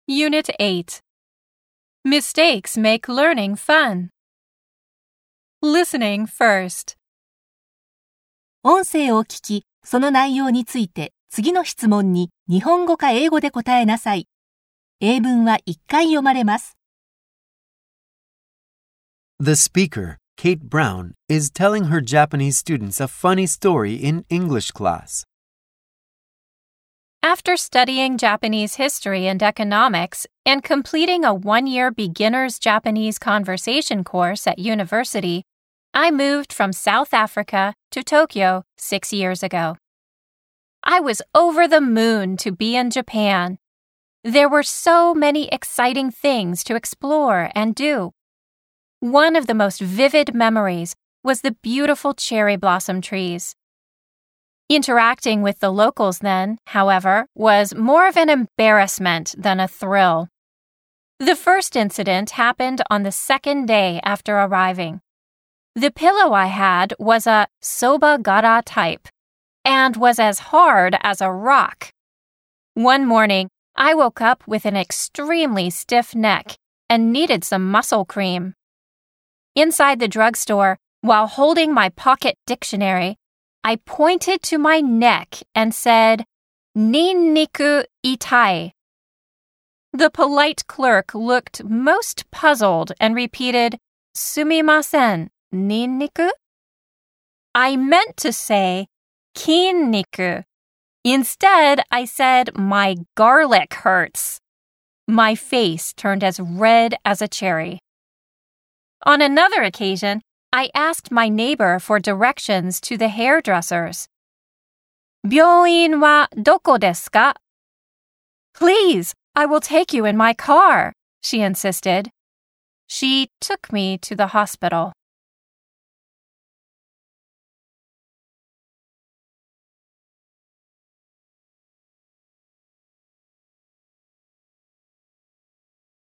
Unit 8. Mistakes make learning fun. Listening first. 音声を聞き、その内容について次の質問に日本語か英語で答えなさい。英文は1回読まれます。 The speaker, Kate Brown, is telling her Japanese students a funny story in English class. After studying Japanese history and economics and completing a one-year beginner's Japanese conversation course at university, I moved from South Africa to Tokyo 6 years ago. I was over the moon to be in Japan. There were so many exciting things to explore and do. One of the most vivid memories was the beautiful cherry blossom trees. Interacting with the locals then, however, was more of an embarrassment than a thrill. The first incident happened on the second day after arriving. The pillow I had was a soba gara type and was as hard as a rock. One morning, I woke up with an extremely stiff neck and needed some muscle cream. Inside the drugstore, while holding my pocket dictionary, I pointed to my neck and said, "Ninniku itai." The polite clerk looked most puzzled and repeated, "Sumimasen, ninniku?" I meant to say, "Kinniku." Instead, I said, "My garlic hurts." My face turned as red as a cherry. On another occasion, I asked my neighbor for directions to the hairdressers. 病院はどこですか? Please, I will take you in my car, she insisted. She took me to the hospital.